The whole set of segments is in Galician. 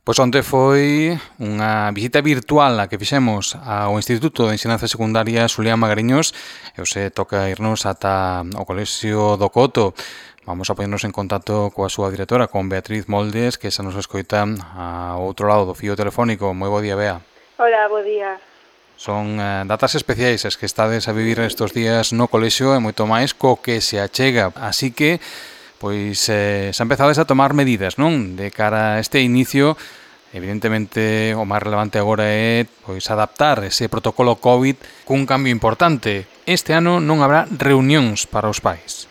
Pois onte foi unha visita virtual a que fixemos ao Instituto de Ensinanza Secundaria Xulián Magariños e hoxe toca irnos ata o Colexio do Coto. Vamos a ponernos en contacto coa súa directora, con Beatriz Moldes, que xa nos escoita ao outro lado do fío telefónico. Moi bo día, Bea. Hola, bo día. Son datas especiais as que estades a vivir estes días no colexio e moito máis co que se achega. Así que pois xa empezades a tomar medidas, non? De cara a este inicio, evidentemente o máis relevante agora é pois adaptar ese protocolo COVID cun cambio importante. Este ano non habrá reunións para os pais.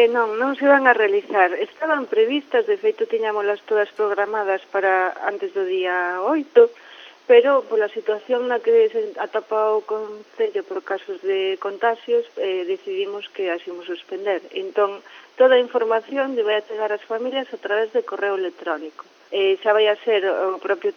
Non se van a realizar. Estaban previstas, de feito tiñámolas todas programadas para antes do día 8, pero pola situación na que se atopa o Concello por casos de contagios, decidimos que as imos suspender. Entón, toda a información vai a chegar ás familias a través de correo electrónico. Xa vai a ser o propio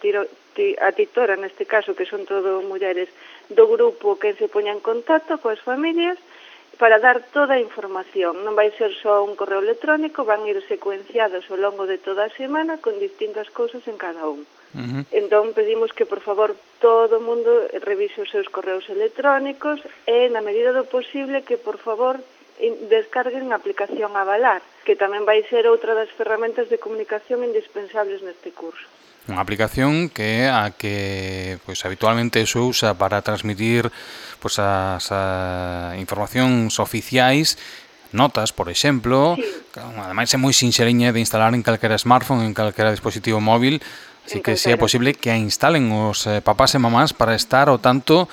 a titora, neste caso, que son todo mulleres do grupo que se poña en contacto coas familias para dar toda a información. Non vai ser só un correo electrónico, van ir secuenciados ao longo de toda a semana con distintas cousas en cada un. Entón pedimos que, por favor, todo o mundo revise os seus correos electrónicos e, na medida do posible, que, por favor, descarguen a aplicación Avalar, que tamén vai ser outra das ferramentas de comunicación indispensables neste curso. Unha aplicación que é a que pois habitualmente se usa para transmitir pois as informacións oficiais, notas, por exemplo, Sí. que ademais é moi sinxeliña de instalar en calquera smartphone, en calquera dispositivo móvil, así que se é posible que a instalen os papás e mamás para estar ao tanto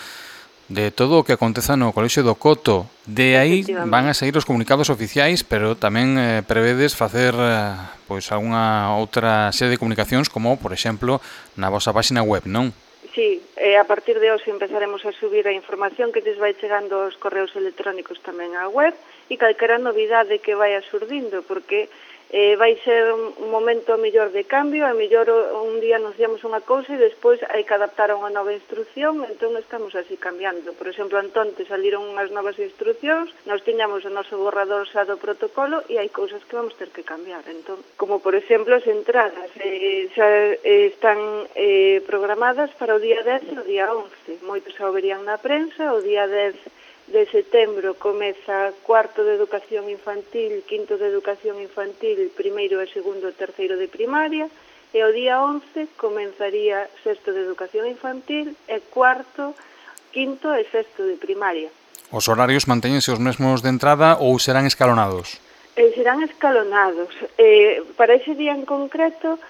de todo o que aconteza no Colexio do Coto. De aí van a sair os comunicados oficiais, pero tamén prevedes facer pois algunha outra serie de comunicacións, como, por exemplo, na vosa páxina web, non? Sí, a partir de hoxe empezaremos a subir a información que lles vai chegando aos correos electrónicos tamén á web e calquera novidade que vaya surdindo, porque vai ser un momento mellor de cambio, a mellor un día anunciamos unha cousa e despois hai que adaptar a unha nova instrucción, entón estamos así cambiando. Por exemplo, antonte saliron unhas novas instruccións, nós tiñamos o noso borrador xa do protocolo e hai cousas que vamos ter que cambiar. Entón, como por exemplo as entradas xa están programadas para o día 10 e o día 11. Moitos xa o verían na prensa, o día 10 de setembro comeza cuarto de educación infantil, quinto de educación infantil, primeiro e segundo e terceiro de primaria, e o día 11 comenzaría sexto de educación infantil e cuarto, quinto e sexto de primaria. Os horarios mantéñense os mesmos de entrada ou serán escalonados? Serán escalonados. Para ese día en concreto,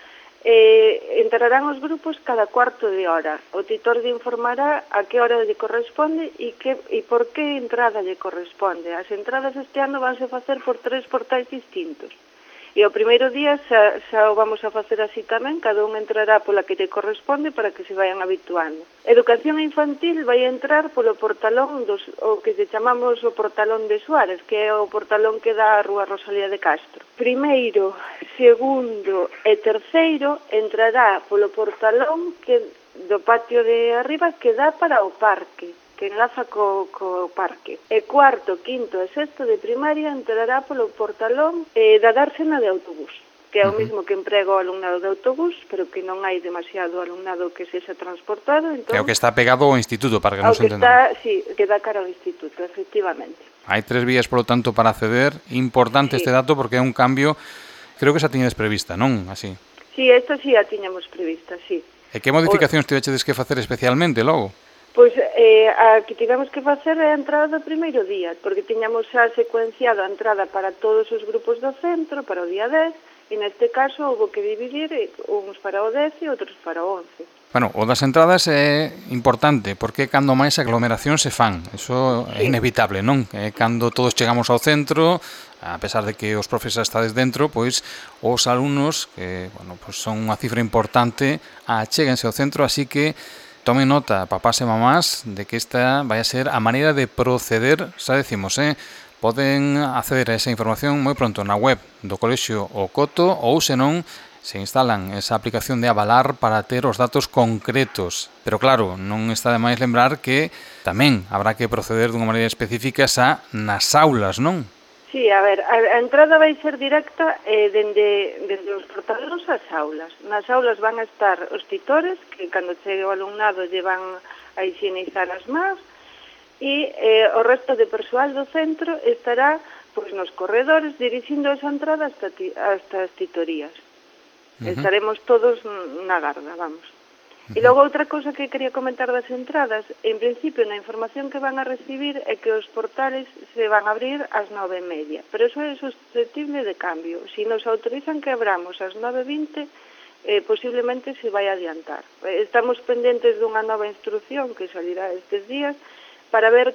entrarán os grupos cada cuarto de hora. O titor lle informará a que hora lle corresponde e por que entrada lle corresponde. As entradas este ano vanse facer por 3 portais distintos. E o primeiro día xa o vamos a facer así tamén, cada un entrará pola que lle corresponde para que se vayan habituando. Educación infantil vai entrar polo portalón o que lle chamamos o portalón de Suárez, que é o portalón que dá a Rúa Rosalía de Castro. Primeiro, segundo e terceiro entrará polo portalón do patio de arriba que dá para o parque, que enlaza co parque. E cuarto, quinto e sexto de primaria entrará polo portalón da dársena de autobús, que é o mesmo que emprega o alumnado de autobús, pero que non hai demasiado alumnado que sexa transportado. Entón, que é o que está pegado ao instituto, para que non se entenda. Sí, que dá cara ao instituto, efectivamente. Hai 3 vías, polo tanto, para acceder. Importante este dato porque é un cambio, creo que xa tiñades prevista, non? Así. Sí, esta sí a tiñamos prevista, sí. E que modificacións tivechedes que facer especialmente logo? Pois a que tivemos que facer é a entrada do primeiro día, porque tiñamos xa secuenciado a entrada para todos os grupos do centro, para o día 10, e neste caso houve que dividir uns para o 10 e outros para o 11. Bueno, o das entradas é importante, porque cando máis aglomeracións se fan, eso é inevitable, non? Cando todos chegamos ao centro, a pesar de que os profes estades dentro, pois os alumnos, que bueno, pois son unha cifra importante, achéguense ao centro, así que tomen nota, papás e mamás, de que esta vai a ser a maneira de proceder, xa decimos, poden acceder a esa información moi pronto na web do Colexio O Coto ou, senón, se instalan esa aplicación de Avalar para ter os datos concretos. Pero claro, non está de máis lembrar que tamén habrá que proceder dunha maneira específica xa nas aulas, non? Sí, a ver, a entrada vai ser directa dende os portaderos ás aulas. Nas aulas van a estar os titores, que cando chegue o alumnado lle van a higienizar as mans, e o resto de persoal do centro estará pois, nos corredores dirixindo esa entrada hasta as titorías. Estaremos todos na garda, vamos. E logo outra cousa que quería comentar das entradas, en principio na información que van a recibir é que os portales se van a abrir ás 9:30, pero eso é susceptible de cambio. Si nos autorizan que abramos ás 9:20, posiblemente se vai adiantar. Estamos pendentes dunha nova instrucción que salirá estes días para ver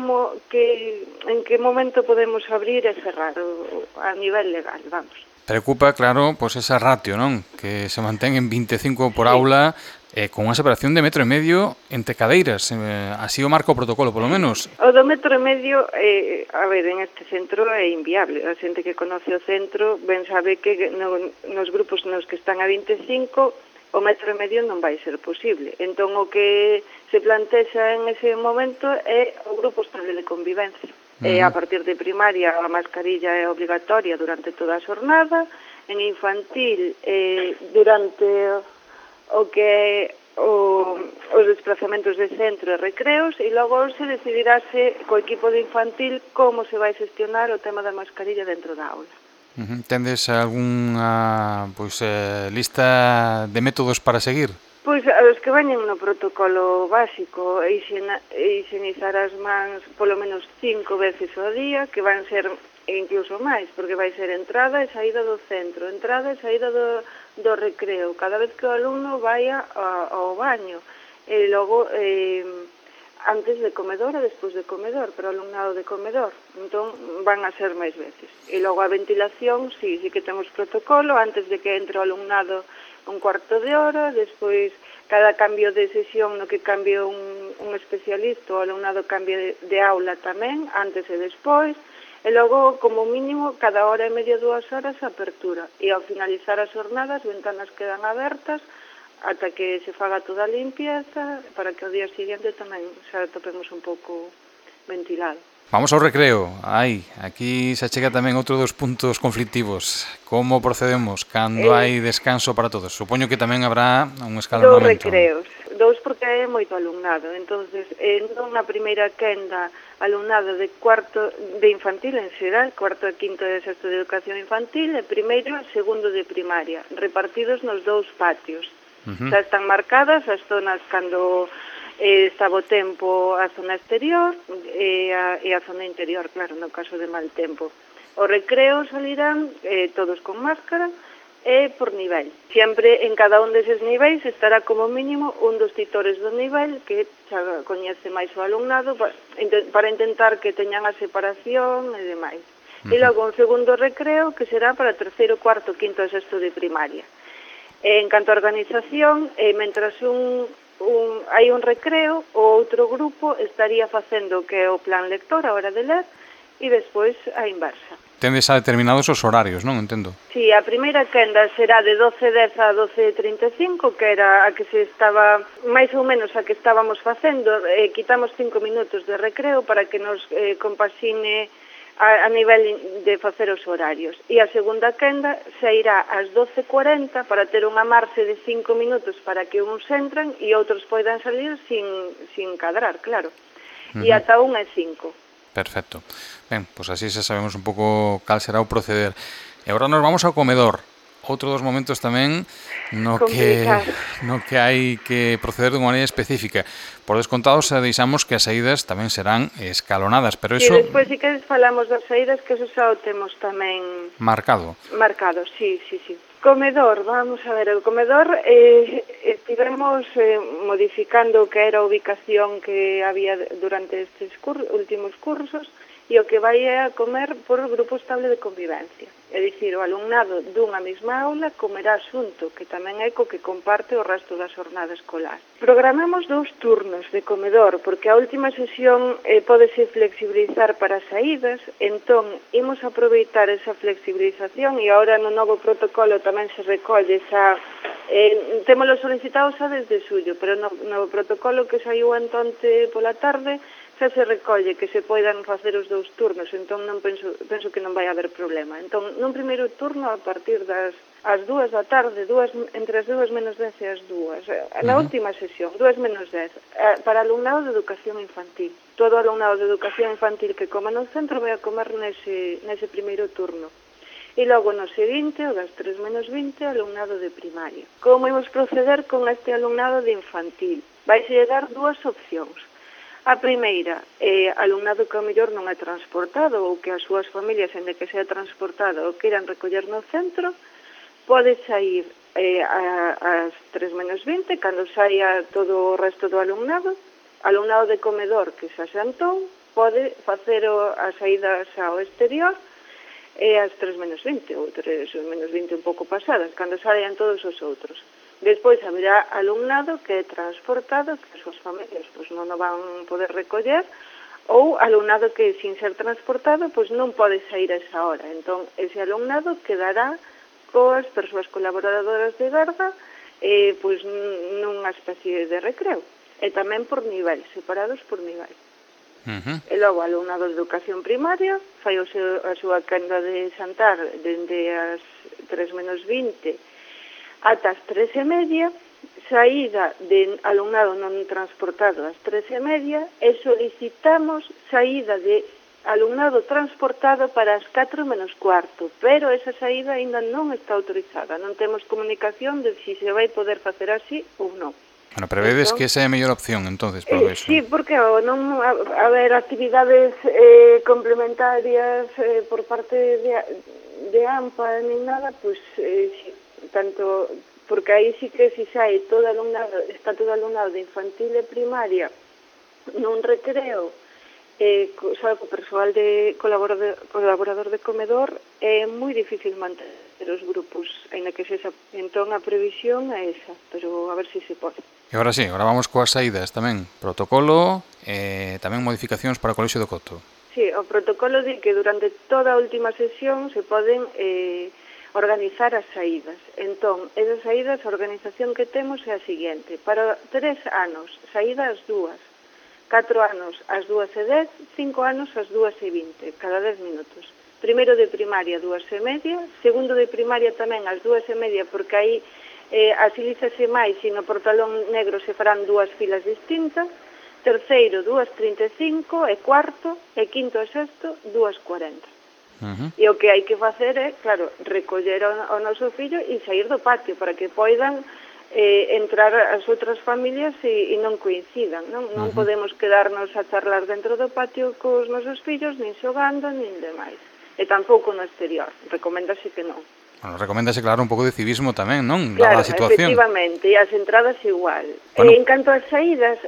en que momento podemos abrir e cerrar a nivel legal, vamos. Preocupa, claro, pois esa ratio, non? Que se mantén en 25 por aula, con unha separación de 1,5 metro entre cadeiras. Así o marca o protocolo, polo menos. O do 1,5 metro, a ver, en este centro é inviable. A xente que conoce o centro ben sabe que nos grupos nos que están a 25, o 1,5 metro non vai ser posible. Entón, o que se plantexa en ese momento é o grupo estable de convivencia. A partir de primaria a mascarilla é obligatoria durante toda a xornada, en infantil durante o que os desplazamentos de centro e recreos, e logo se decidirase co equipo de infantil como se vai xestionar o tema da mascarilla dentro da aula. Tendes algunha lista de métodos para seguir? Pois os que veñen no protocolo básico, higienizar as mans polo menos 5 veces ao día, que van ser incluso máis, porque vai ser entrada e saída do centro, entrada e saída do recreo, cada vez que o alumno vaya ao baño, e logo antes de comedor e despois de comedor, pero alumnado de comedor, entón van a ser máis veces. E logo a ventilación, sí que temos protocolo, antes de que entre o alumnado un cuarto de hora, despois cada cambio de sesión no que cambie un especialista, o alumnado cambie de aula tamén, antes e despois, e logo, como mínimo, cada hora e media, 2 horas, a apertura. E ao finalizar as jornadas, as ventanas quedan abertas ata que se faga toda a limpieza, para que ao día seguinte tamén xa topemos un pouco ventilado. Vamos ao recreo. Aquí se chega tamén outro dos puntos conflictivos. Como procedemos cando hai descanso para todos? Supoño que tamén habrá un escalonamento. 2 recreos. 2 porque é moito alumnado. Entonces, non na primeira quenda alumnado de cuarto de infantil en xeral, cuarto e quinto de sexto de educación infantil, e primeiro e segundo de primaria, repartidos nos 2 patios. Xa están marcadas as zonas cando estaba o tempo, a zona exterior e a zona interior, claro, no caso de mal tempo. Os recreos salirán todos con máscara e por nivel. Sempre en cada un deses niveis estará como mínimo un dos titores do nivel que xa coñece máis o alumnado para intentar que teñan a separación e demais. E logo un segundo recreo que será para terceiro, cuarto, quinto e sexto de primaria. En canto a organización, mentras hai un recreo, o outro grupo estaría facendo que é o plan lector, a hora de ler, e despois a inversa. Tendes xa determinados os horarios, non? Entendo. Sí, a primeira quenda será de 12:10 a 12:35, que era a que se estaba, máis ou menos a que estábamos facendo, quitamos 5 minutos de recreo para que nos compasine a nivel de facer os horarios. E a segunda quenda sairá ás 12:40 para ter unha marxe de 5 minutos para que uns entren e outros poidan salir sin cadrar, claro. E ata 1:05. Perfecto. Ben, pois así xa sabemos un pouco cal será o proceder. E agora nos vamos ao comedor. Outro dos momentos tamén no que hai que proceder de unha maneira específica. Por descontado, xa deixamos que as saídas tamén serán escalonadas, pero eso... E despois, si que falamos das saídas, que eso xa o temos tamén... Marcado. Marcado, sí. Comedor, vamos a ver, o comedor estivemos modificando o que era a ubicación que había durante estes últimos cursos, e o que vai é a comer por grupo estable de convivencia. É dicir, o alumnado dunha mesma aula comerá xunto, que tamén é co que comparte o resto da xornada escolar. Programamos 2 turnos de comedor, porque a última sesión pódese flexibilizar para as saídas, entón imos aproveitar esa flexibilización e agora no novo protocolo tamén se recolle esa... témolo solicitado xa desde xullo, pero no protocolo que saiu entonte pola tarde xa se recolle que se poidan facer os 2 turnos, entón non penso que non vai haber problema. Entón, nun primeiro turno, a partir das 2 da tarde, entre as 2 menos 10 e as 2, na última sesión, 2 menos 10, para alumnado de educación infantil. Todo alumnado de educación infantil que coma no centro vai a comer nese primeiro turno. E logo no seguinte, o das 3 menos 20, alumnado de primaria. Como imos proceder con este alumnado de infantil? Vaise dar 2 opcións. A primeira, alumnado que ao mellor non é transportado ou que as súas familias, en de que sea transportado ou queiran recoller no centro, pode sair ás 3 menos 20, cando saia todo o resto do alumnado de comedor que xa xantou, pode facer a saída ao exterior ás 3 menos 20, ou 3 menos 20 un pouco pasadas, cando saian todos os outros. Despois haberá alumnado que é transportado, que as súas familias non o van poder recoller, ou alumnado que, sin ser transportado, non pode sair a esa hora. Entón, ese alumnado quedará coas persoas colaboradoras de garda nunha especie de recreo. E tamén por nivel, separados por nivel. E logo, alumnado de educación primaria, fai a súa quenda de xantar dende as 3 menos 20 ata as 3:30, saída de alumnado non transportado ás 3:30 e solicitamos saída de alumnado transportado para as 4 menos cuarto, pero esa saída ainda non está autorizada, non temos comunicación de se se vai poder facer así ou non. Bueno, prevedes que esa é a mellor opción, entonces, polo eso. Sí, porque non haber actividades complementarias por parte de AMPA nin nada, tanto porque aí sí que si sai está todo alumnado de infantil e primaria nun recreo, só co persoal de colaborador de comedor, é moi difícil manter os grupos, aínda que sexa. Entón a previsión é esa, pero a ver se pode. E agora sí, agora vamos coas saídas tamén. Protocolo e tamén modificacións para o Colexio do Coto. Sí, o protocolo di que durante toda a última sesión se poden organizar as saídas. Entón, esas saídas, a organización que temos é a seguinte: para 3 anos, saída ás 2, 4 anos ás 2:10, 5 anos ás 2:20, cada 10 minutos. Primeiro de primaria, 2:30, segundo de primaria tamén ás 2:30, porque aí asilízase máis e no portalón negro se farán 2 filas distintas, terceiro, 2:35, e cuarto, e quinto e sexto, 2:40. E o que hai que facer é, claro, recoller o noso fillo e sair do patio para que poidan entrar as outras familias e non coincidan, non podemos quedarnos a charlar dentro do patio cos nosos fillos, nin xogando, nin demais. E tampouco no exterior, recoméndase que non. Bueno, recoméndase, claro, un pouco de civismo tamén, non? Claro, Dada a situación. efectivamente, e as entradas igual. Bueno. En canto ás saídas,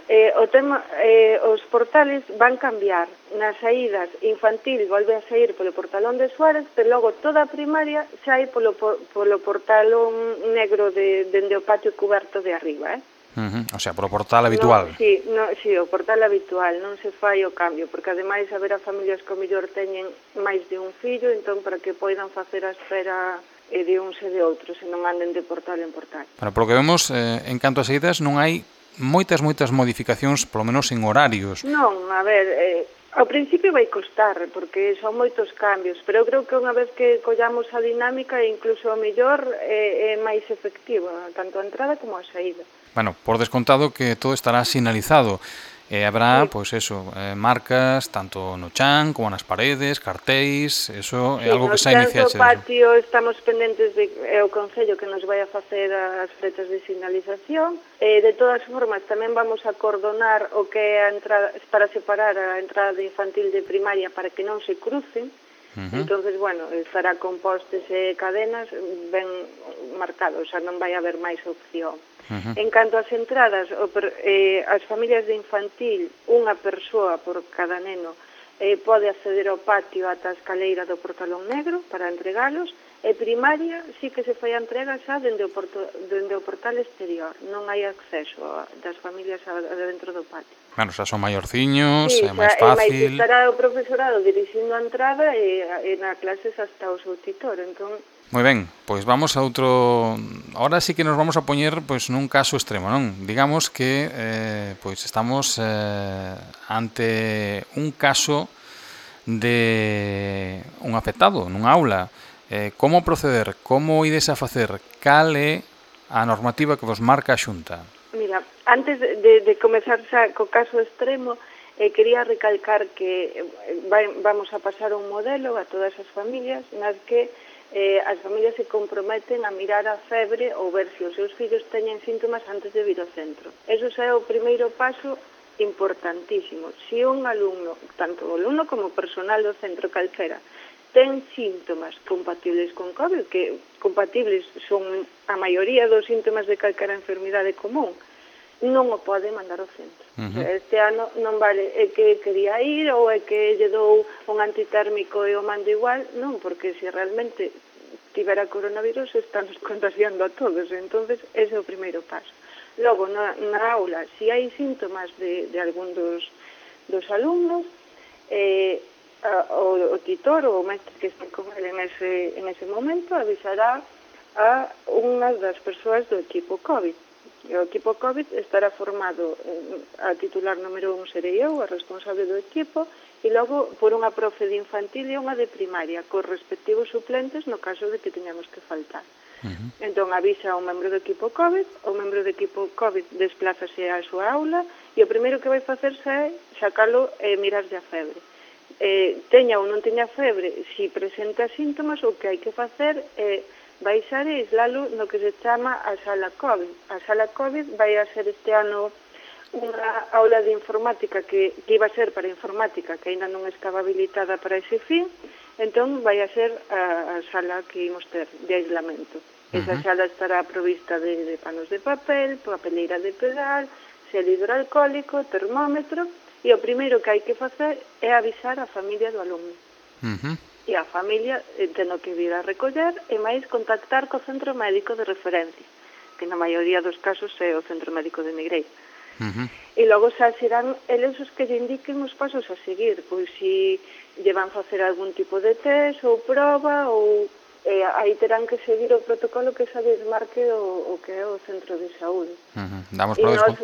os portales van cambiar. Nas saídas, infantil volve a sair polo portalón de Suárez, pero logo toda a primaria sai polo portalón negro dende o patio cuberto de arriba, O sea, polo portal habitual. Sí, o portal habitual, non se fai o cambio, porque ademais haberá familias que ao mellor teñen máis de un fillo, entón para que poidan facer a espera de uns e de outros, e non anden de portal en portal. Bueno, polo que vemos, en canto a saídas, non hai moitas modificacións, polo menos en horarios. Non, a ver, ao principio vai costar, porque son moitos cambios, pero eu creo que unha vez que collamos a dinámica, incluso o mellor é máis efectiva, tanto a entrada como a saída. Bueno, por descontado que todo estará sinalizado. Habrá, pois marcas tanto no chan como nas paredes, cartéis, eso é algo que xa iniciaxe. No patio estamos pendentes de o Concello que nos vai a facer as flechas de sinalización. De todas formas, tamén vamos a cordonar o que é a entrada, para separar a entrada de infantil de primaria para que non se crucen. Entonces, bueno, estará con postes e cadenas ben marcados, xa non vai haber máis opción. En canto ás entradas, as familias de infantil, unha persoa por cada neno, pode acceder ao patio ata a escaleira do portalón negro para entregalos, E primaria sí que se fai a entrega xa dende o portal exterior, non hai acceso das familias dentro do patio. Bueno, xa son maiorciños, Sí, é máis xa, máis fácil. estará o profesorado dirixindo a entrada e na clase xa está o seu titor, entón... Moi ben, pois vamos a outro... Ahora sí que nos vamos a poñer pois nun caso extremo, non? Digamos que pois estamos ante un caso de un afectado nunha aula. Como proceder? Como ides a facer? Cal é a normativa que vos marca a Xunta? Mira, antes de comezar xa co caso extremo, quería recalcar que vamos a pasar un modelo a todas as familias nas que as familias se comprometen a mirar a febre ou ver se os seus fillos teñen síntomas antes de vir ao centro. Eso xa é o primeiro paso importantísimo. Se un alumno, tanto o alumno como o personal do centro calquera, ten síntomas compatibles con COVID, que compatibles son a maioría dos síntomas de calquera enfermidade común, non o pode mandar ao centro. Este ano non vale é que quería ir ou é que lle dou un antitérmico e o mando igual, non, porque se realmente tivera coronavirus estamos contagiando a todos, entonces ese é o primeiro paso. Logo, na aula, se hai síntomas de algún dos alumnos, o titor ou o mestre que este con ele en ese momento avisará a unha das persoas do equipo COVID. O equipo COVID estará formado, a titular número 1 serei eu, a responsable do equipo, e logo por unha profe de infantil e unha de primaria, cos respectivos suplentes no caso de que teñamos que faltar. Entón avisa ao membro do equipo COVID, o membro do equipo COVID desplázase á súa aula e o primeiro que vai facerse é sacalo e mirarlle a febre. Teña ou non teña febre, se presenta síntomas, o que hai que facer é baixar e aislalo no que se chama a sala COVID. A sala COVID vai a ser este ano unha aula de informática que iba a ser para informática, que ainda non estaba habilitada para ese fin, entón vai a ser a sala que imos ter de aislamento. Esa sala estará provista de panos de papel, papeleira de pedal, xel hidroalcohólico, termómetro, e o primeiro que hai que facer é avisar a familia do alumno. E a familia ten que vir a recoller e máis contactar co centro médico de referencia, que na maioría dos casos é o centro médico de Negreira. E logo xa serán eles os que lle indiquen os pasos a seguir, pois se lle van facer algún tipo de test ou proba, ou aí terán que seguir o protocolo que xa lles marque o que é o centro de saúde. Damos E por nós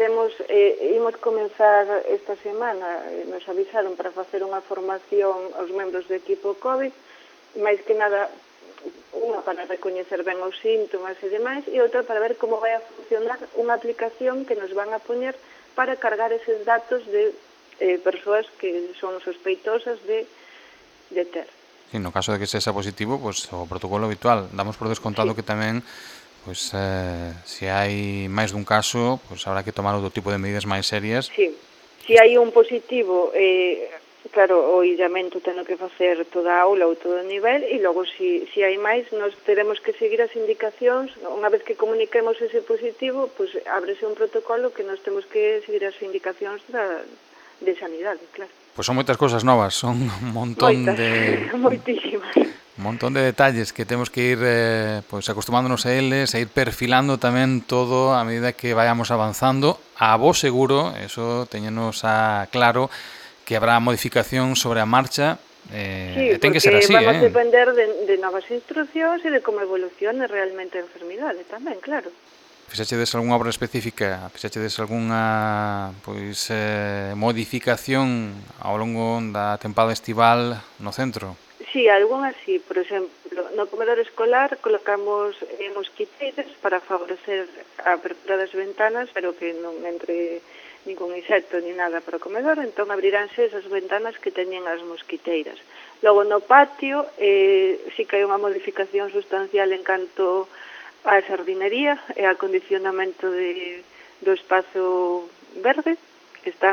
imos comenzar esta semana, nos avisaron para facer unha formación aos membros do equipo COVID, máis que nada unha para recoñecer ben os síntomas e demais, e outra para ver como vai a funcionar unha aplicación que nos van a poñer para cargar eses datos de persoas que son sospeitosas de ter. Sí, no caso de que sexa positivo, pues, o protocolo habitual. Damos por descontado que tamén pues, se hai máis dun caso, pues, habrá que tomar outro tipo de medidas máis serias. Sí, se hai un positivo, claro, o illamento ten que facer toda a aula ou todo o nivel, e logo se hai máis, nos teremos que seguir as indicacións. Unha vez que comuniquemos ese positivo, pues, ábrese un protocolo que nos temos que seguir as indicacións de sanidade, claro. Pois son moitas cousas novas, son un montón moitísimas. Un montón de detalles que temos que ir pois acostumándonos a eles e ir perfilando tamén todo a medida que vayamos avanzando. A vos seguro, eso teñenos claro, que habrá modificación sobre a marcha. Sí, ten que ser así, vamos a depender de novas instruccións e de como evolucione realmente a enfermidade tamén, claro. Fixachedes algunha obra específica? Fixachedes algunha pois modificación ao longo da tempada estival no centro? Sí, algunha sí. Por exemplo, no comedor escolar colocamos mosquiteiras para favorecer a apertura das ventanas, pero que non entre ningún insecto ni nada para o comedor, entón abriránse esas ventanas que teñen as mosquiteiras. Logo no patio sí que hai unha modificación sustancial en canto a sardinería e a acondicionamento do espazo verde, que están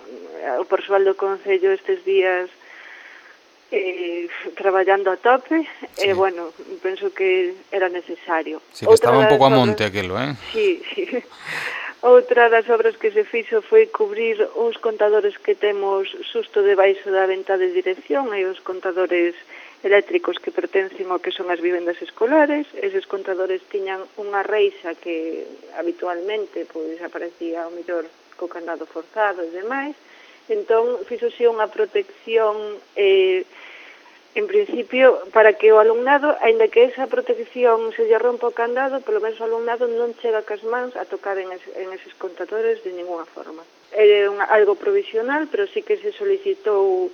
o persoal do Concello estes días traballando a tope, sí. E bueno, penso que era necesario. Sí, que estaba un pouco a monte aquilo, Sí. Outra das obras que se fixo foi cubrir uns contadores que temos xusto debaixo da venta de dirección e os contadores eléctricos que pertencen ao que son as vivendas escolares. Eses contadores tiñan unha reixa que habitualmente pois aparecía ao mellor co candado forzado e demais. Entón, fixose unha protección en principio, para que o alumnado, aínda que esa protección se lle rompa o candado, polo menos o alumnado non chega cas mans a tocar en eses contadores de ninguna forma. É algo provisional, pero sí que se solicitou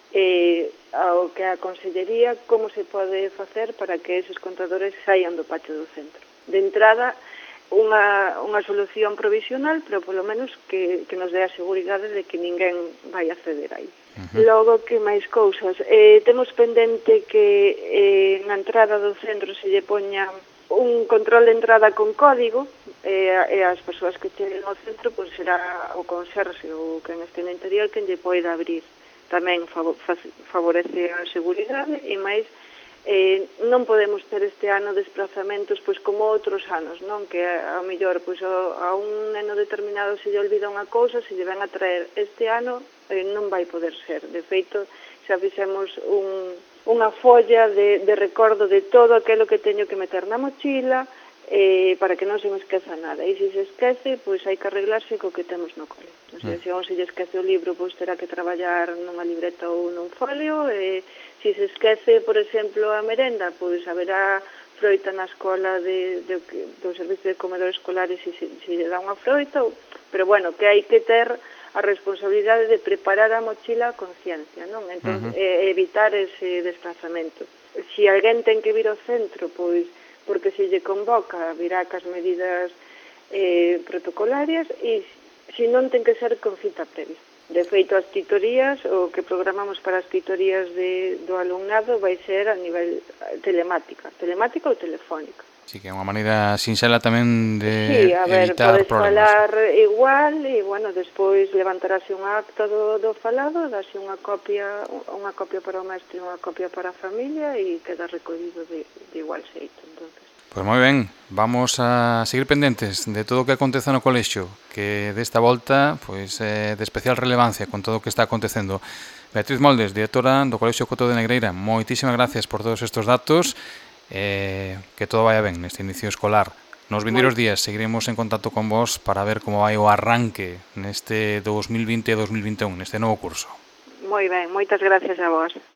ao que a Consellería como se pode facer para que eses contadores saian do patio do centro. De entrada, unha solución provisional, pero polo menos que nos dé a seguridade de que ninguén vai acceder aí. Logo, que máis cousas? Temos pendente que na entrada do centro se lle poña un control de entrada con código e as persoas que cheguen ao centro pois será o conserxe ou quen este no interior quen lle poida abrir. Tamén favorece a seguridade e máis non podemos ter este ano desplazamentos pois como outros anos, non? Que ao mellor pois a un neno determinado se lle olvida unha cousa, se lle ven a traer este ano non vai poder ser. De feito, xa fixemos unha folla de recordo de todo aquilo que teño que meter na mochila para que non se me esqueza nada. E se se esquece, pois hai que arreglarse co que temos no cole. O sea, se se lle esquece o libro, pois terá que traballar nunha libreta ou nun folio. Se se esquece, por exemplo, a merenda, pois haberá froita na escola do servicio de comedor escolar e se lle dá unha froita. Pero, bueno, que hai que ter a responsabilidade de preparar a mochila a conciencia, non? Entón, evitar ese desplazamento. Se alguén ten que vir ao centro, pois, porque se lle convoca, virá cas medidas protocolarias e se non ten que ser con cita previa. De feito, as titorías, o que programamos para as titorías do alumnado vai ser a nivel telemática ou telefónica. Sí, que é unha maneira sinxela tamén de evitar problemas. Sí, a ver, podes falar igual e, bueno, despois levantarase un acta do falado, dase unha copia para o mestre e unha copia para a familia e queda recollido de igual xeito, entonces. Pois moi ben, vamos a seguir pendentes de todo o que acontece no colexio, que desta volta pois é de especial relevancia con todo o que está acontecendo. Beatriz Moldes, directora do Colexio Coto de Negreira, moitísimas gracias por todos estes datos. Que todo vaya ben neste inicio escolar. Nos vindeiros días seguiremos en contacto con vos para ver como vai o arranque neste 2020 e 2021, neste novo curso. Moi ben, moitas gracias a vos.